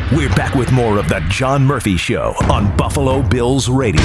We're back with more of the John Murphy Show on Buffalo Bills Radio.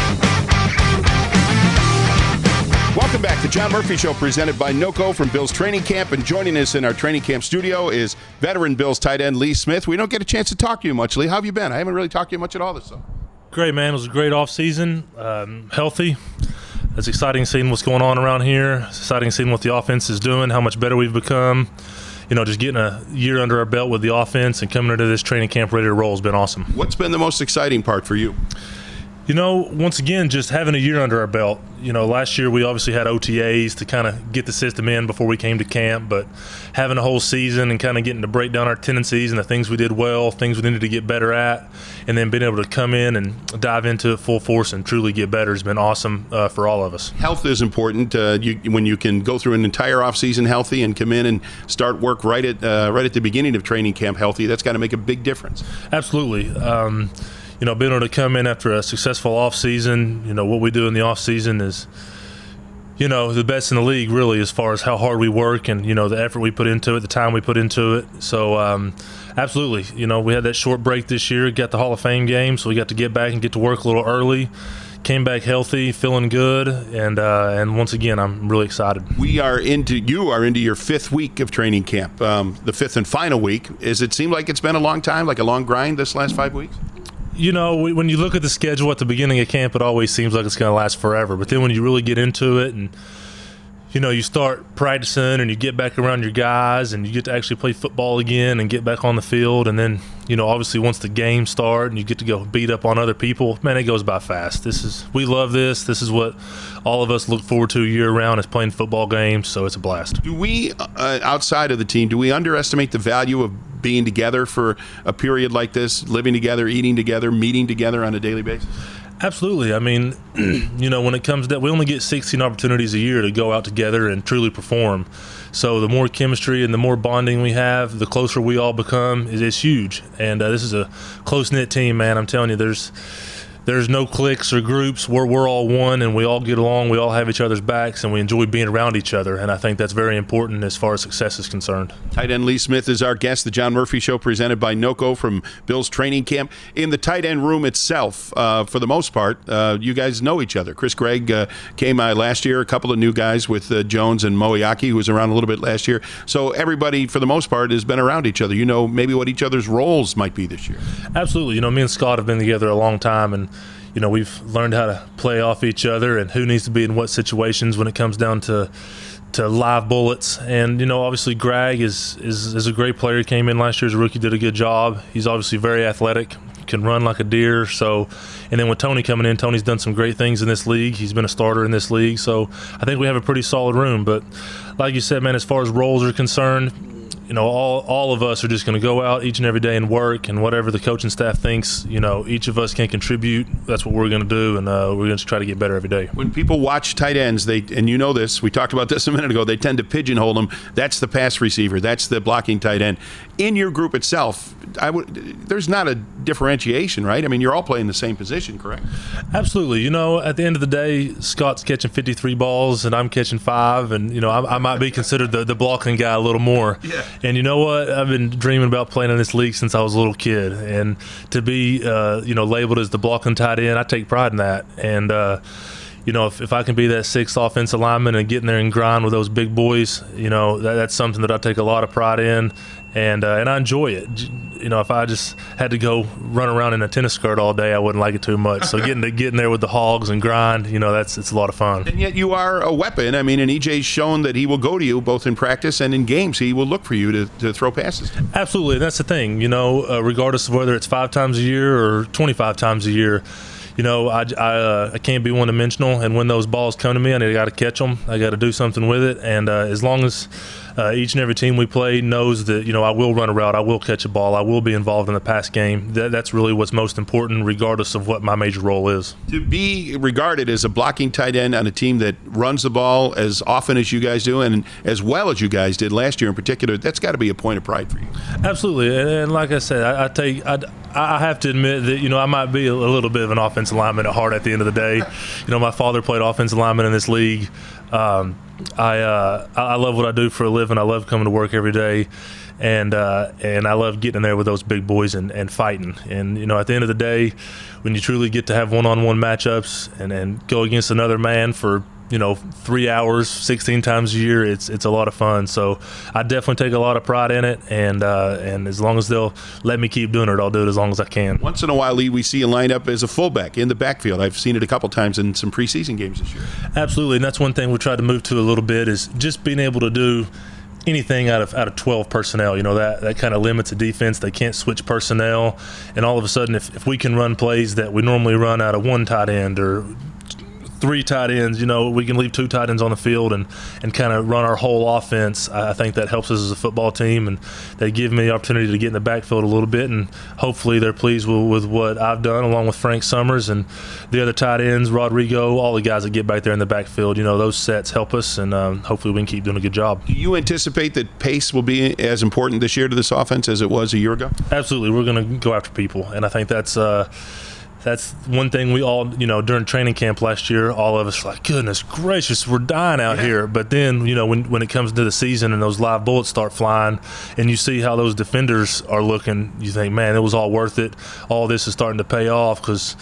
Welcome back to John Murphy Show, presented by NOCO from Bills Training Camp. And joining us in our training camp studio is veteran Bills tight end Lee Smith. We don't get a chance to talk to you much, Lee. How have you been? I haven't really talked to you much at all this summer. Great, man. It was a great offseason, healthy. It's exciting seeing what's going on around here. It's exciting seeing what the offense is doing, how much better we've become. You know, just getting a year under our belt with the offense and coming into this training camp ready to roll has been awesome. What's been the most exciting part for you? You know, once again, just having a year under our belt. You know, last year we obviously had OTAs to kind of get the system in before we came to camp, but having a whole season and kind of getting to break down our tendencies and the things we did well, things we needed to get better at, and then being able to come in and dive into it full force and truly get better has been awesome for all of us. Health is important. When you can go through an entire offseason healthy and come in and start work right at the beginning of training camp healthy, that's got to make a big difference. Absolutely. You know, being able to come in after a successful offseason, you know, what we do in the offseason is, you know, the best in the league, really, as far as how hard we work and, you know, the effort we put into it, the time we put into it. So, absolutely. You know, we had that short break this year, got the Hall of Fame game, so we got to get back and get to work a little early. Came back healthy, feeling good, and once again, I'm really excited. You are into your fifth week of training camp, the fifth and final week. Does it seem like it's been a long time, like a long grind this last 5 weeks? You know, when you look at the schedule at the beginning of camp, it always seems like it's going to last forever. But then when you really get into it and, you know, you start practicing and you get back around your guys and you get to actually play football again and get back on the field. And then, you know, obviously once the games start and you get to go beat up on other people, man, it goes by fast. We love this. This is what all of us look forward to year-round, is playing football games, so it's a blast. Do we, outside of the team, do we underestimate the value of being together for a period like this, living together, eating together, meeting together on a daily basis? Absolutely. I mean, you know, when it comes to that, we only get 16 opportunities a year to go out together and truly perform. So the more chemistry and the more bonding we have, the closer we all become. It's huge. And this is a close-knit team, man. I'm telling you, there's no cliques or groups. We're all one, and we all get along. We all have each other's backs, and we enjoy being around each other. And I think that's very important as far as success is concerned. Tight end Lee Smith is our guest. The John Murphy Show, presented by NOCO from Bills Training Camp. In the tight end room itself, for the most part, you guys know each other. Chris Gregg came last year. A couple of new guys with Jones and Moeaki, who was around a little bit last year. So everybody, for the most part, has been around each other. You know maybe what each other's roles might be this year. Absolutely. You know, me and Scott have been together a long time, and you know, we've learned how to play off each other and who needs to be in what situations when it comes down to live bullets. And, you know, obviously Greg is a great player. He came in last year as a rookie, did a good job. He's obviously very athletic, can run like a deer. So, and then with Tony coming in, Tony's done some great things in this league. He's been a starter in this league. So I think we have a pretty solid room. But like you said, man, as far as roles are concerned, you know, all of us are just going to go out each and every day and work, and whatever the coaching staff thinks, you know, each of us can contribute. That's what we're going to do, and we're going to try to get better every day. When people watch tight ends, and you know this, we talked about this a minute ago, they tend to pigeonhole them. That's the pass receiver. That's the blocking tight end. In your group itself, there's not a differentiation, right? I mean, you're all playing the same position, correct? Absolutely. You know, at the end of the day, Scott's catching 53 balls, and I'm catching 5, and, you know, I might be considered the blocking guy a little more. Yeah. And you know what? I've been dreaming about playing in this league since I was a little kid. And to be, you know, labeled as the blocking tight end, I take pride in that. And, you know, if I can be that sixth offensive lineman and get in there and grind with those big boys, you know, that's something that I take a lot of pride in. And I enjoy it. You know, if I just had to go run around in a tennis skirt all day, I wouldn't like it too much. So getting there with the hogs and grind, you know, it's a lot of fun. And yet you are a weapon. I mean, and EJ's shown that he will go to you both in practice and in games. He will look for you to throw passes. Absolutely. That's the thing. You know, regardless of whether it's 5 times a year or 25 times a year, you know, I can't be one-dimensional, and when those balls come to me, I got to catch them. I got to do something with it, and as long as each and every team we play knows that, you know, I will run a route, I will catch a ball, I will be involved in the pass game. That's really what's most important, regardless of what my major role is. To be regarded as a blocking tight end on a team that runs the ball as often as you guys do, and as well as you guys did last year in particular, that's got to be a point of pride for you. Absolutely, and like I said, I have to admit that, you know, I might be a little bit of an offensive lineman at heart at the end of the day. You know, my father played offensive lineman in this league. I love what I do for a living. I love coming to work every day. and I love getting in there with those big boys and fighting. And at the end of the day, when you truly get to have one-on-one matchups and go against another man for 3 hours, 16 times a year, it's a lot of fun. So I definitely take a lot of pride in it, and as long as they'll let me keep doing it, I'll do it as long as I can. Once in a while, Lee, we see you line up as a fullback in the backfield. I've seen it a couple times in some preseason games this year. Absolutely, and that's one thing we tried to move to a little bit, is just being able to do anything out of 12 personnel. That kind of limits the defense. They can't switch personnel, and all of a sudden, if we can run plays that we normally run out of one tight end or 3 tight ends, we can leave 2 tight ends on the field and kind of run our whole offense. I think that helps us as a football team, and they give me the opportunity to get in the backfield a little bit, and hopefully they're pleased with what I've done, along with Frank Summers and the other tight ends, Rodrigo, all the guys that get back there in the backfield. Those sets help us, and hopefully we can keep doing a good job. Do you anticipate that pace will be as important this year to this offense as it was a year ago? Absolutely. We're going to go after people, and I think that's one thing we all, during training camp last year, all of us were like, goodness gracious, we're dying out here. But then, when it comes to the season and those live bullets start flying and you see how those defenders are looking, you think, man, it was all worth it. All this is starting to pay off because,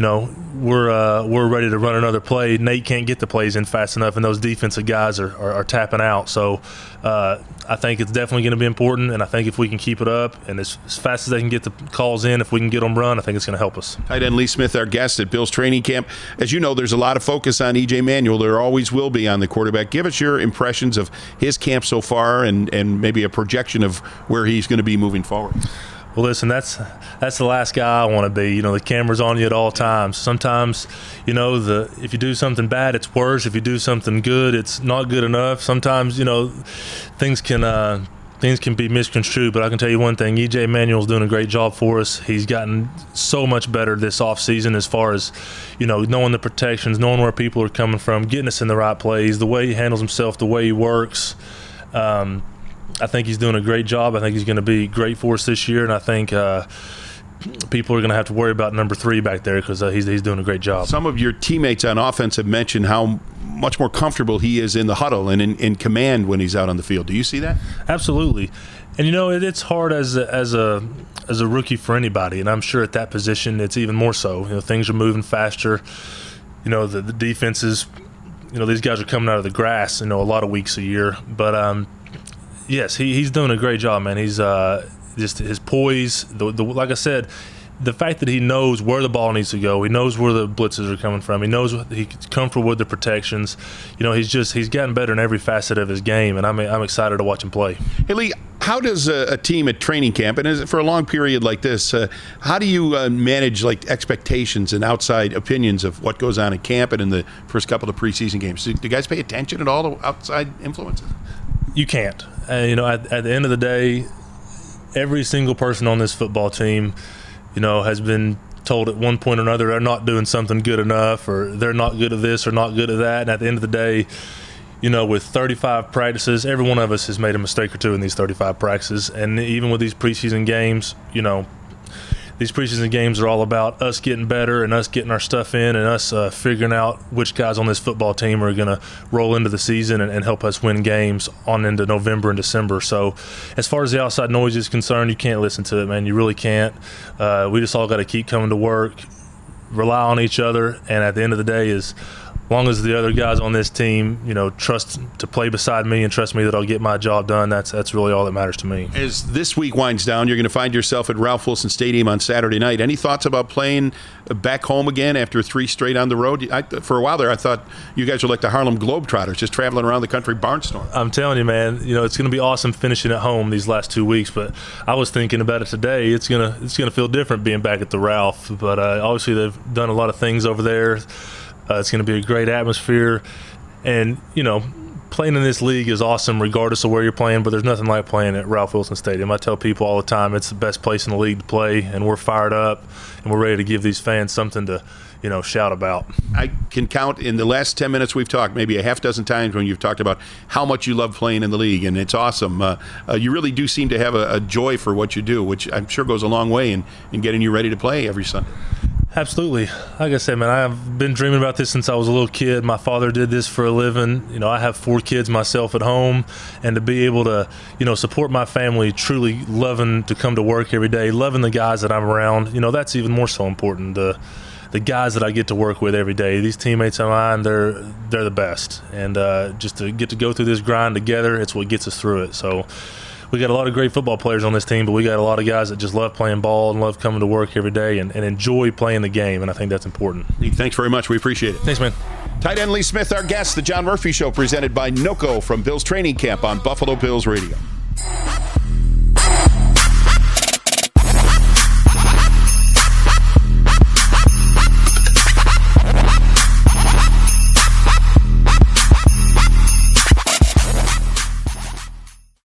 we're ready to run another play. Nate can't get the plays in fast enough, and those defensive guys are tapping out. So I think it's definitely going to be important, and I think if we can keep it up and as fast as they can get the calls in, if we can get them run, I think it's going to help us. Tight end Lee Smith, our guest at Bill's training camp. As you know, there's a lot of focus on E.J. Manuel. There always will be on the quarterback. Give us your impressions of his camp so far and maybe a projection of where he's going to be moving forward. Well, listen, that's the last guy I want to be. The camera's on you at all times. Sometimes, if you do something bad, it's worse. If you do something good, it's not good enough. Sometimes, things can be misconstrued. But I can tell you one thing: E.J. Manuel's doing a great job for us. He's gotten so much better this offseason as far as, knowing the protections, knowing where people are coming from, getting us in the right plays, the way he handles himself, the way he works. I think he's doing a great job. I think he's going to be great for us this year, and I think people are going to have to worry about number 3 back there because he's doing a great job. Some of your teammates on offense have mentioned how much more comfortable he is in the huddle and in command when he's out on the field. Do you see that? Absolutely. And it's hard as a rookie for anybody, and I'm sure at that position it's even more so. Things are moving faster. The defenses, these guys are coming out of the grass, a lot of weeks a year, but yes, he's doing a great job, man. He's just his poise. Like I said, the fact that he knows where the ball needs to go, he knows where the blitzes are coming from, he knows he's comfortable with the protections. He's gotten better in every facet of his game, and I'm excited to watch him play. Hey, Lee, how does a team at training camp, and for a long period like this, how do you manage expectations and outside opinions of what goes on at camp and in the first couple of preseason games? Do guys pay attention at all to outside influences? You can't. At the end of the day, every single person on this football team, has been told at one point or another they're not doing something good enough, or they're not good at this or not good at that. And at the end of the day, with 35 practices, every one of us has made a mistake or two in these 35 practices. And even with these preseason games, these preseason games are all about us getting better and us getting our stuff in and us figuring out which guys on this football team are going to roll into the season and help us win games on into November and December. So as far as the outside noise is concerned, you can't listen to it, man. You really can't. We just all got to keep coming to work, rely on each other, and at the end of the day as long as the other guys on this team, trust to play beside me and trust me that I'll get my job done, that's really all that matters to me. As this week winds down, you're going to find yourself at Ralph Wilson Stadium on Saturday night. Any thoughts about playing back home again after 3 straight on the road? For a while there, I thought you guys were like the Harlem Globetrotters, just traveling around the country barnstorm. I'm telling you, man, it's going to be awesome finishing at home these last 2 weeks, but I was thinking about it today. It's going to feel different being back at the Ralph, but obviously they've done a lot of things over there. It's going to be a great atmosphere, and playing in this league is awesome regardless of where you're playing, but there's nothing like playing at Ralph Wilson Stadium. I tell people all the time it's the best place in the league to play, and we're fired up and we're ready to give these fans something to shout about. I can count in the last 10 minutes we've talked maybe a half dozen times when you've talked about how much you love playing in the league, and it's awesome. You really do seem to have a joy for what you do, which I'm sure goes a long way in getting you ready to play every Sunday. Absolutely. Like I said, man, I've been dreaming about this since I was a little kid. My father did this for a living. You know, I have 4 kids myself at home, and to be able to, you know, support my family, truly loving to come to work every day, loving the guys that I'm around, you know, that's even more so important. The guys that I get to work with every day, these teammates of mine, they're the best. And just to get to go through this grind together, it's what gets us through it. So we got a lot of great football players on this team, but we got a lot of guys that just love playing ball and love coming to work every day and enjoy playing the game, and I think that's important. Thanks very much. We appreciate it. Thanks, man. Tight end Lee Smith, our guest, the John Murphy Show, presented by NOCO from Bills Training Camp on Buffalo Bills Radio.